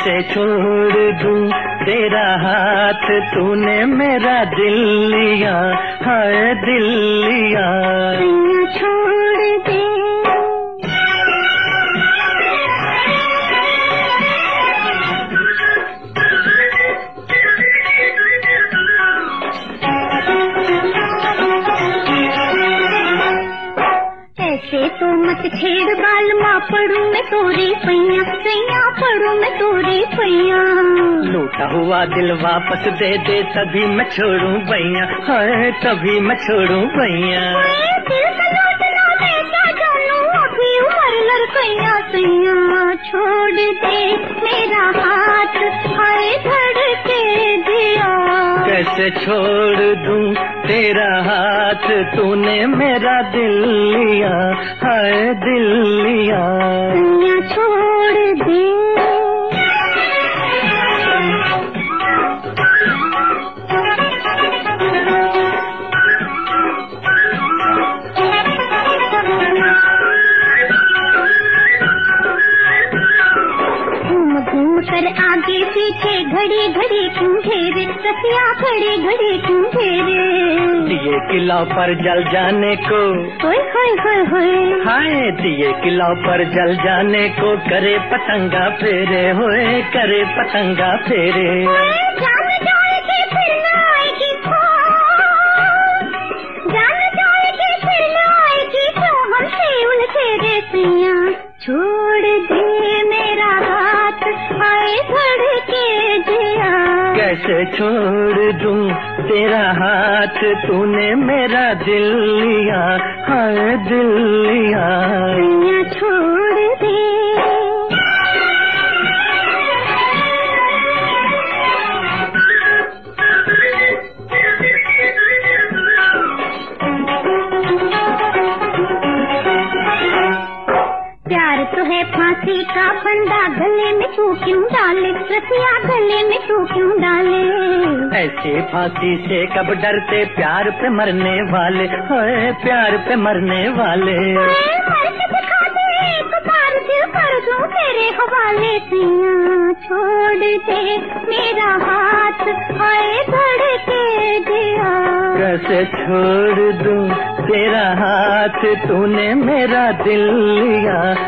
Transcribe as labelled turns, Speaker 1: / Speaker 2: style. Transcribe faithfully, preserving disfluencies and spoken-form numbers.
Speaker 1: कैसे छोड़ दूं तेरा हाथ, तूने मेरा दिल लिया, हाय दिल लिया।
Speaker 2: छोड़ दे ऐसे तो मत छेड़ बाल, माँ पढ़ूं मैं तोरी पैया, सैया पढ़ूं मैं तोरी पैया।
Speaker 1: लूटा हुआ दिल वापस दे दे, तभी मैं छोड़ूं भैया, हाय तभी मैं छोड़ूं भैया।
Speaker 2: दिल का लौटना मैं क्या जानूं, अभी उम्र लड़कैया, सैया छोड़ दे मेरा हाथ, हाय धड़के दिया।
Speaker 1: कैसे छोड़ दूं तेरा हाथ, तूने मेरा दिल लिया, हाय दिल लिया।
Speaker 2: सैया छोड़ दे कर आगे पीछे घड़ी घड़ी क्यों घेरे, रसिया घड़ी घड़ी क्यों घेरे।
Speaker 1: दिए किला पर जल जाने को,
Speaker 2: होय होय होय होय,
Speaker 1: हाय दिए किला पर जल जाने को, करे पतंगा फेरे, होए करे पतंगा फेरे।
Speaker 2: जान जाएगी फिर न आएगी खोज, जान जाएगी फिर न आएगी, क्यों हमसे उलझे रे सैया। छोड़ दे मेरा हाथ, हाय धड़के दिया।
Speaker 1: कैसे छोड़ दूं तेरा हाथ, तूने मेरा दिल लिया, हाय दिल लिया।
Speaker 2: सैया छोड़ दे प्यार तो है फांसी का फंदा, गले में तू क्यों डाले, रसिया गले में तू क्यों डाले।
Speaker 1: ऐसे फांसी से कब डरते, प्यार पे मरने वाले, हाय प्यार पे मरने वाले।
Speaker 2: मर के दिखा दे एक बार, दिल कर दूं तेरे हवाले, सैया छोड़ दे मेरा हाथ, हाय धड़के दिया।
Speaker 1: कैसे छोड़ दूं तेरा हाथ, तूने मेरा दिल लिया,